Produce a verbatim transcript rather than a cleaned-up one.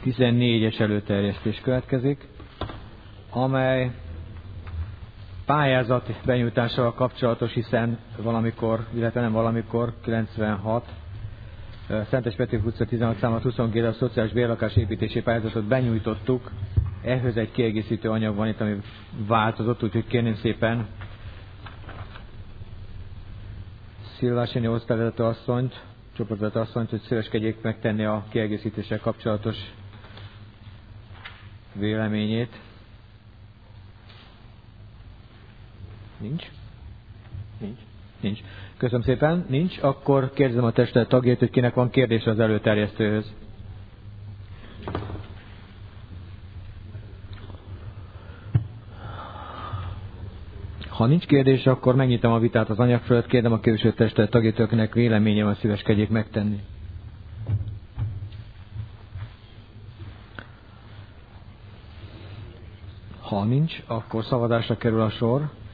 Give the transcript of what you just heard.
tizennégyes előterjesztés következik, amely pályázat benyújtással kapcsolatos, hiszen valamikor, illetve nem valamikor, kilencvenhat, Szentes Petőfi utca tizenhat számot huszonkettő a szociális bérlakás építési pályázatot benyújtottuk. Ehhez egy kiegészítő anyag van itt, ami változott, úgyhogy kérném szépen Szilvásényi osztályvezető asszonyt, csoportvezető asszonyt, hogy szíveskedjék megtenni a kiegészítéssel kapcsolatos véleményét. Nincs? Nincs. Nincs. Köszönöm szépen. Nincs. Akkor kérdezem a testület tagjait, hogy kinek van kérdése az előterjesztőhöz. Ha nincs kérdés, akkor megnyitom a vitát az anyag fölött. Kérdem a képviselőtestület tagjait, akinek véleménye van, szíveskedjék megtenni. Ha nincs, akkor szavazásra kerül a sor.